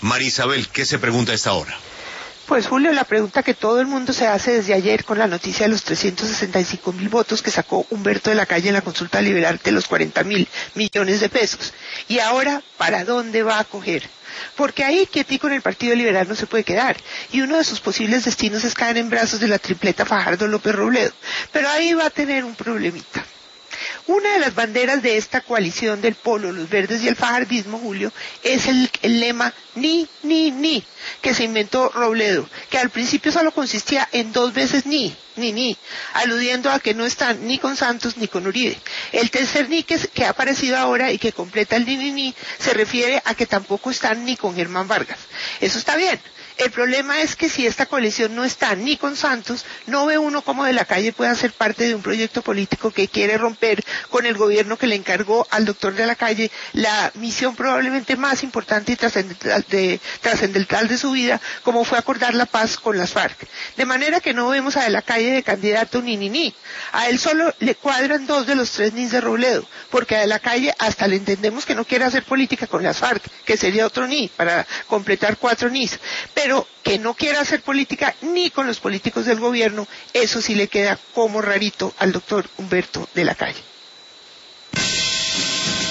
María Isabel, ¿qué se pregunta a esta hora? Pues Julio, la pregunta que todo el mundo se hace desde ayer con la noticia de los 365.000 votos que sacó Humberto de la Calle en la consulta liberal de los 40.000 millones de pesos. Y ahora, ¿para dónde va a coger? Porque ahí quietico en el Partido Liberal no se puede quedar, y uno de sus posibles destinos es caer en brazos de la tripleta Fajardo López Robledo, pero ahí va a tener un problemita. Una de las banderas de esta coalición del Polo, los Verdes y el Fajardismo, Julio, es el lema ni, que se inventó Robledo, que al principio solo consistía en 2 veces ni, aludiendo a que no están ni con Santos ni con Uribe. El tercer ni que ha aparecido ahora y que completa el ni, se refiere a que tampoco están ni con Germán Vargas. Eso está bien. El problema es que si esta coalición no está ni con Santos, no ve uno cómo de la Calle pueda ser parte de un proyecto político que quiere romper con el gobierno que le encargó al doctor de la Calle la misión probablemente más importante y trascendental de su vida, como fue acordar la paz con las FARC. De manera que no vemos a de la Calle de candidato ni. A él solo le cuadran 2 de los 3 nis de Robledo, porque a de la Calle hasta le entendemos que no quiere hacer política con las FARC, que sería otro ni, para completar 4 nis. Pero que no quiera hacer política ni con los políticos del gobierno, eso sí le queda como rarito al doctor Humberto de la Calle.